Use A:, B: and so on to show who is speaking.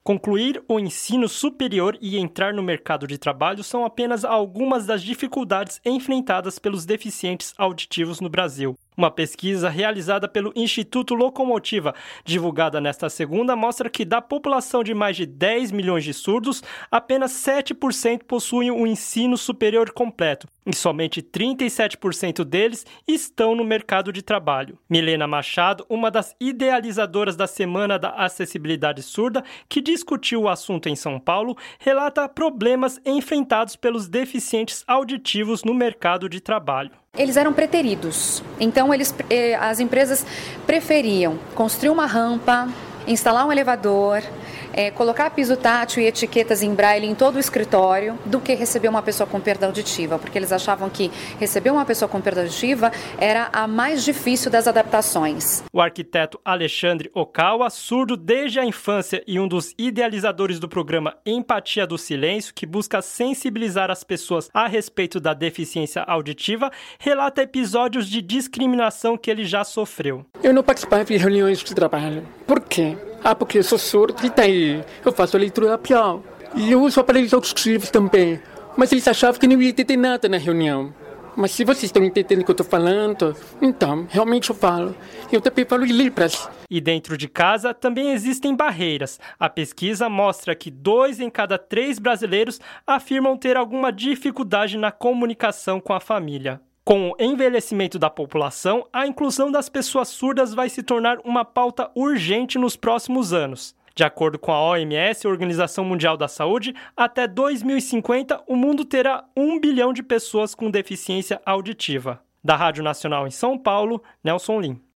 A: Concluir o ensino superior e entrar no mercado de trabalho são apenas algumas das dificuldades enfrentadas pelos deficientes auditivos no Brasil. Uma pesquisa realizada pelo Instituto Locomotiva, divulgada nesta segunda, mostra que da população de mais de 10 milhões de surdos, apenas 7% possuem um ensino superior completo e somente 37% deles estão no mercado de trabalho. Milena Machado, uma das idealizadoras da Semana da Acessibilidade Surda, que discutiu o assunto em São Paulo, relata problemas enfrentados pelos deficientes auditivos no mercado de trabalho.
B: Eles eram preteridos, então as empresas preferiam construir uma rampa, instalar um elevador, colocar piso tátil e etiquetas em braille em todo o escritório, do que receber uma pessoa com perda auditiva, porque eles achavam que receber uma pessoa com perda auditiva era a mais difícil das adaptações.
A: O arquiteto Alexandre Okawa, surdo desde a infância e um dos idealizadores do programa Empatia do Silêncio, que busca sensibilizar as pessoas a respeito da deficiência auditiva, relata episódios de discriminação que ele já sofreu.
C: Eu não participava de reuniões de trabalho. Por quê? Porque eu sou surdo e daí eu faço a leitura labial. E eu uso aparelhos auditivos também. Mas eles achavam que não ia entender nada na reunião. Mas se vocês estão entendendo o que eu estou falando, então, realmente eu falo. Eu também falo em Libras.
A: E dentro de casa também existem barreiras. A pesquisa mostra que 2 em cada 3 brasileiros afirmam ter alguma dificuldade na comunicação com a família. Com o envelhecimento da população, a inclusão das pessoas surdas vai se tornar uma pauta urgente nos próximos anos. De acordo com a OMS, a Organização Mundial da Saúde, até 2050 o mundo terá 1 bilhão de pessoas com deficiência auditiva. Da Rádio Nacional em São Paulo, Nelson Lim.